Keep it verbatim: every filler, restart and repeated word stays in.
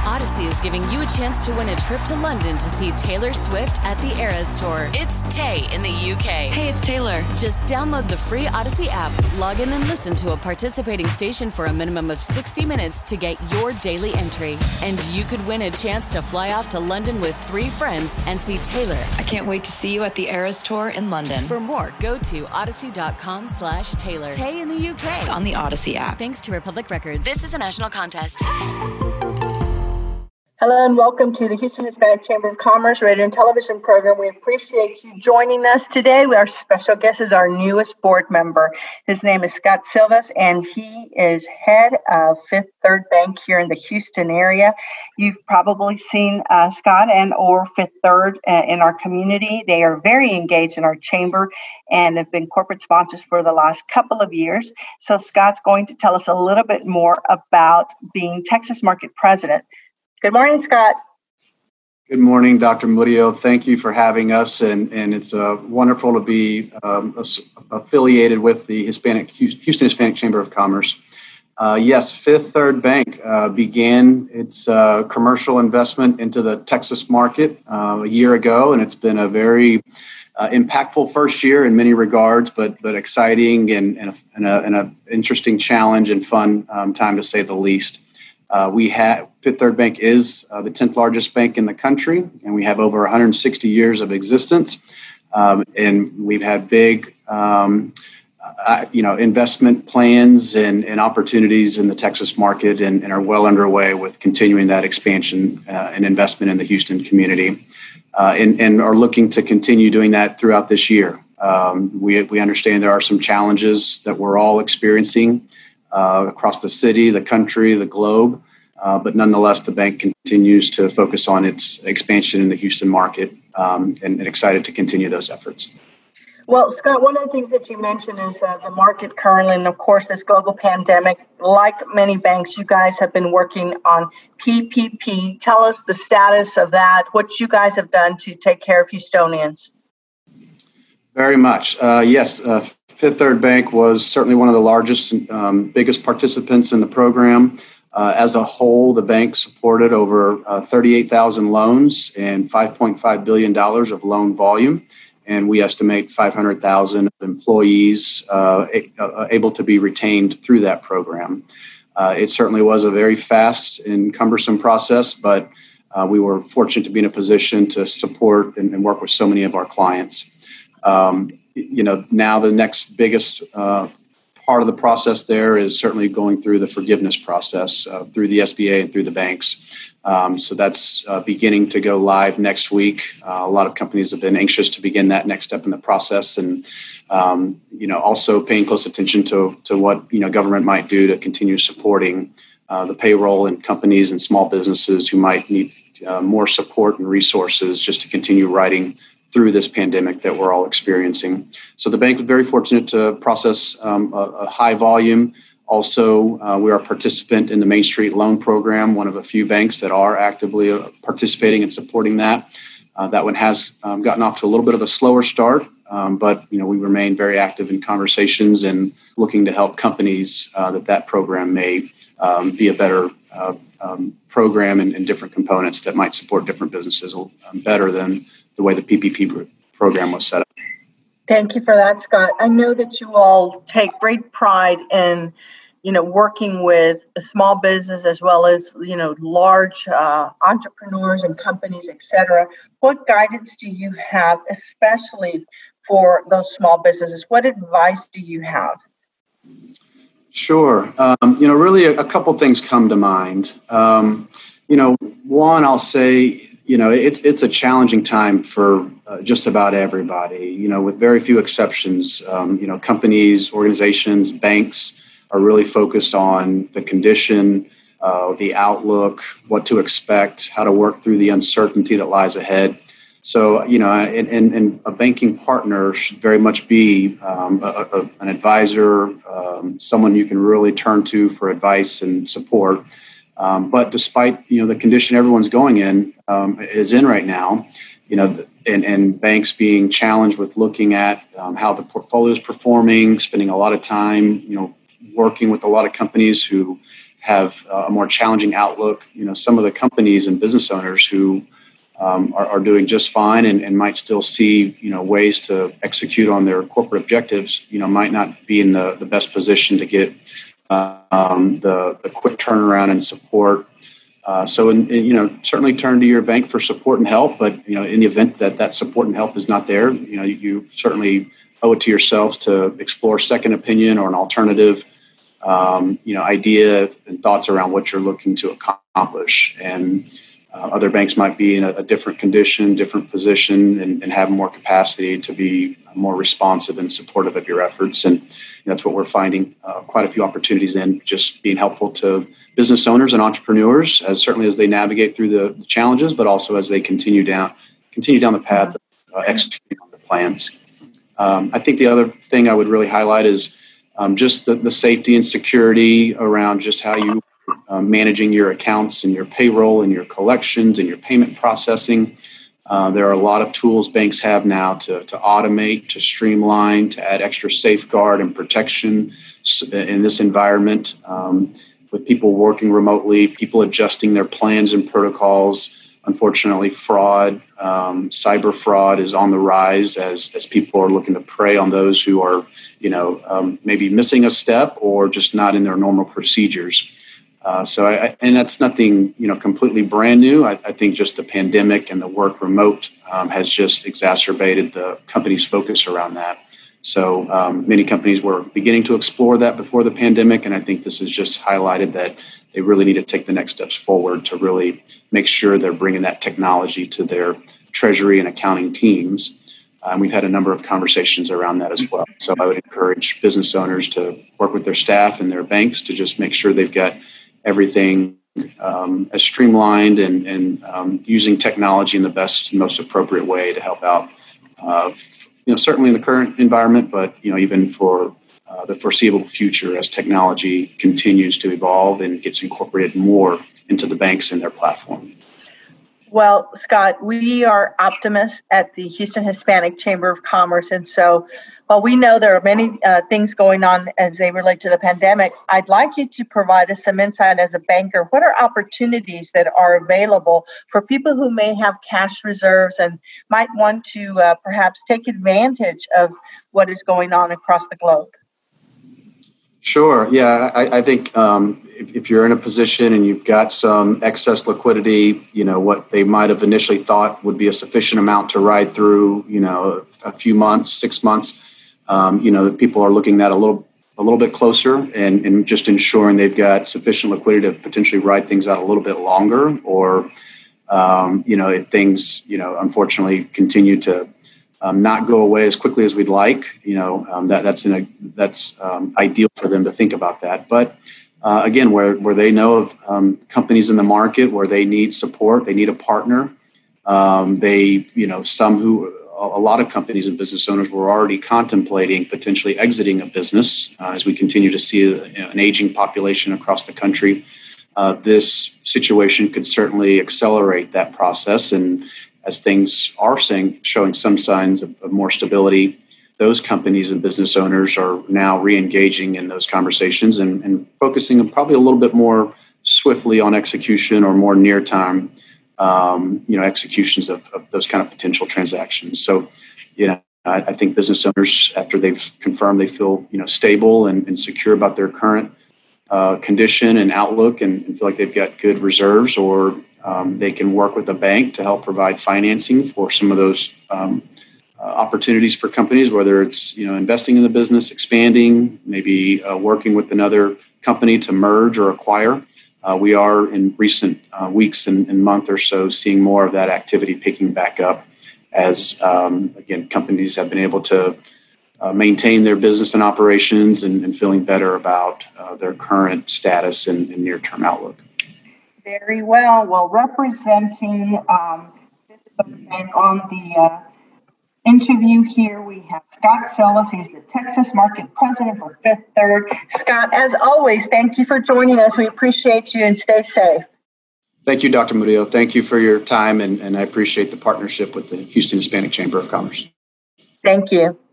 Odyssey is giving you a chance to win a trip to London to see Taylor Swift at the Eras Tour. It's Tay in the U K. Hey, it's Taylor. Just download the free Odyssey app, log in and listen to a participating station for a minimum of sixty minutes to get your daily entry. And you could win a chance to fly off to London with three friends and see Taylor. I can't wait to see you at the Eras Tour in London. For more, go to odyssey.com slash Taylor. Tay in the U K. It's on the Odyssey app. Thanks to Republic Records. This is a national contest. Hello and welcome to the Houston Hispanic Chamber of Commerce radio and television program. We appreciate you joining us today. Our special guest is our newest board member. His name is Scott Silvas, and he is head of Fifth Third Bank here in the Houston area. You've probably seen uh, Scott and or Fifth Third uh, in our community. They are very engaged in our chamber and have been corporate sponsors for the last couple of years. So Scott's going to tell us a little bit more about being Texas Market President. Good morning, Scott. Good morning, Doctor Murillo. Thank you for having us, and, and it's uh, wonderful to be um, affiliated with the Hispanic Houston Hispanic Chamber of Commerce. Uh, yes, Fifth Third Bank uh, began its uh, commercial investment into the Texas market uh, a year ago, and it's been a very uh, impactful first year in many regards, but but exciting and and a, and a, and a interesting challenge and fun um, time to say the least. Uh, we have Fifth Third Bank is uh, the tenth largest bank in the country, and we have over one hundred sixty years of existence. Um, and we've had big, um, uh, you know, investment plans and, and opportunities in the Texas market, and, and are well underway with continuing that expansion uh, and investment in the Houston community, uh, and, and are looking to continue doing that throughout this year. Um, we we understand there are some challenges that we're all experiencing Uh, across the city, the country, the globe. Uh, but nonetheless, the bank continues to focus on its expansion in the Houston market, um, and, and excited to continue those efforts. Well, Scott, one of the things that you mentioned is uh, the market currently, and of course, this global pandemic. Like many banks, you guys have been working on P P P. Tell us the status of that, what you guys have done to take care of Houstonians. Very much. Uh, yes. Uh, Fifth Third Bank was certainly one of the largest, um, biggest participants in the program. Uh, as a whole, the bank supported over uh, thirty-eight thousand loans and five point five billion dollars of loan volume. And we estimate five hundred thousand employees uh, a- able to be retained through that program. Uh, it certainly was a very fast and cumbersome process, but uh, we were fortunate to be in a position to support and, and work with so many of our clients. Um, You know, now the next biggest uh, part of the process there is certainly going through the forgiveness process uh, through the S B A and through the banks. Um, so that's uh, beginning to go live next week. Uh, a lot of companies have been anxious to begin that next step in the process, and um, you know, also paying close attention to to what you know government might do to continue supporting uh, the payroll and companies and small businesses who might need uh, more support and resources just to continue writing through this pandemic that we're all experiencing. So the bank was very fortunate to process um, a, a high volume. Also, uh, we are a participant in the Main Street Loan Program, one of a few banks that are actively uh, participating and supporting that. Uh, that one has um, gotten off to a little bit of a slower start, um, but you know we remain very active in conversations and looking to help companies uh, that that program may um, be a better uh, um, program and, and different components that might support different businesses um, better than the way the P P P program was set up. Thank you for that, Scott. I know that you all take great pride in, you know, working with a small business as well as, you know, large uh, entrepreneurs and companies, et cetera. What guidance do you have, especially for those small businesses? What advice do you have? Sure. Um, you know, really a, a couple things come to mind. Um, you know, one, I'll say, You know, it's it's a challenging time for uh, just about everybody, you know, with very few exceptions. Um, you know, companies, organizations, banks are really focused on the condition, uh, the outlook, what to expect, how to work through the uncertainty that lies ahead. So, you know, and, and, and a banking partner should very much be um, a, a, an advisor, um, someone you can really turn to for advice and support. Um, but despite, you know, the condition everyone's going in, um, is in right now, you know, and, and banks being challenged with looking at um, how the portfolio is performing, spending a lot of time, you know, working with a lot of companies who have a more challenging outlook. You know, some of the companies and business owners who um, are, are doing just fine and, and might still see, you know, ways to execute on their corporate objectives, you know, might not be in the, the best position to get uh, um, the, the quick turnaround and support. Uh, so, in, in, you know, certainly turn to your bank for support and help. But, you know, in the event that that support and help is not there, you know, you, you certainly owe it to yourselves to explore second opinion or an alternative, um, you know, idea and thoughts around what you're looking to accomplish. And uh, other banks might be in a, a different condition, different position, and, and have more capacity to be more responsive and supportive of your efforts. And you know, that's what we're finding uh, quite a few opportunities in, just being helpful to business owners and entrepreneurs, as certainly as they navigate through the, the challenges, but also as they continue down continue down the path of uh, executing on the plans. Um, I think the other thing I would really highlight is um, just the, the safety and security around just how you uh, managing your accounts and your payroll and your collections and your payment processing. Uh, there are a lot of tools banks have now to, to automate, to streamline, to add extra safeguard and protection in this environment. Um, with people working remotely, people adjusting their plans and protocols. Unfortunately, fraud, um, cyber fraud is on the rise as, as people are looking to prey on those who are, you know, um, maybe missing a step or just not in their normal procedures. Uh, so, I, and that's nothing, you know, completely brand new. I, I think just the pandemic and the work remote um, has just exacerbated the company's focus around that. So um, many companies were beginning to explore that before the pandemic, and I think this has just highlighted that they really need to take the next steps forward to really make sure they're bringing that technology to their treasury and accounting teams. Um, we've had a number of conversations around that as well. So I would encourage business owners to work with their staff and their banks to just make sure they've got everything um, as streamlined and, and um, using technology in the best, most appropriate way to help out, uh, you know, certainly in the current environment, but, you know, even for uh, the foreseeable future as technology continues to evolve and gets incorporated more into the banks and their platform. Well, Scott, we are optimists at the Houston Hispanic Chamber of Commerce. And so while we know there are many uh, things going on as they relate to the pandemic, I'd like you to provide us some insight as a banker. What are opportunities that are available for people who may have cash reserves and might want to uh, perhaps take advantage of what is going on across the globe? Sure. Yeah, I, I think um, if, if you're in a position and you've got some excess liquidity, you know, what they might have initially thought would be a sufficient amount to ride through, you know, a few months, six months, um, you know, people are looking at a little a little bit closer and, and just ensuring they've got sufficient liquidity to potentially ride things out a little bit longer, or, um, you know, if things, you know, unfortunately continue to Um, not go away as quickly as we'd like, you know, um, that that's in a, that's um, ideal for them to think about that. But uh, again, where where they know of um, companies in the market where they need support, they need a partner. Um, they, you know, some who a lot of companies and business owners were already contemplating potentially exiting a business uh, as we continue to see a, you know, an aging population across the country. Uh, this situation could certainly accelerate that process, and as things are saying, showing some signs of, of more stability, those companies and business owners are now re-engaging in those conversations and, and focusing probably a little bit more swiftly on execution or more near-time, um, you know, executions of, of those kind of potential transactions. So, you know, I, I think business owners, after they've confirmed they feel, you know, stable and, and secure about their current uh, condition and outlook, and, and feel like they've got good reserves, or Um, they can work with a bank to help provide financing for some of those um, uh, opportunities for companies, whether it's, you know, investing in the business, expanding, maybe uh, working with another company to merge or acquire. Uh, we are in recent uh, weeks and, and month or so seeing more of that activity picking back up as, um, again, companies have been able to uh, maintain their business and operations and, and feeling better about uh, their current status and, and near-term outlook. Very well. Well, representing um, Bank on the uh, interview here, we have Scott Silvas. He's the Texas Market President for Fifth Third. Scott, as always, thank you for joining us. We appreciate you, and stay safe. Thank you, Doctor Murillo. Thank you for your time, and, and I appreciate the partnership with the Houston Hispanic Chamber of Commerce. Thank you.